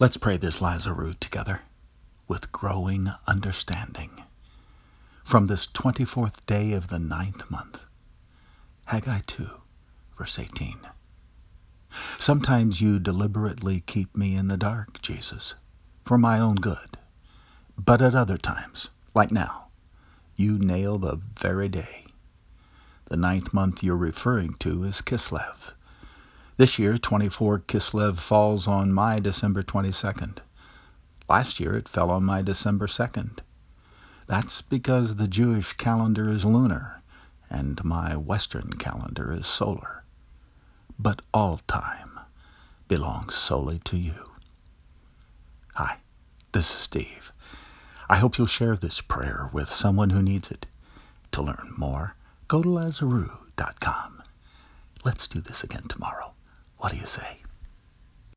Let's pray this Lazarus together with growing understanding. From this 24th day of the 9th month, Haggai 2, verse 18. Sometimes you deliberately keep me in the dark, Jesus, for my own good. But at other times, like now, you nail the very day. The 9th month you're referring to is Kislev. This year, 24 Kislev falls on my December 22nd. Last year, it fell on my December 2nd. That's because the Jewish calendar is lunar, and my Western calendar is solar. But all time belongs solely to you. Hi, this is Steve. I hope you'll share this prayer with someone who needs it. To learn more, go to Lazarus.com. Let's do this again tomorrow. What do you say?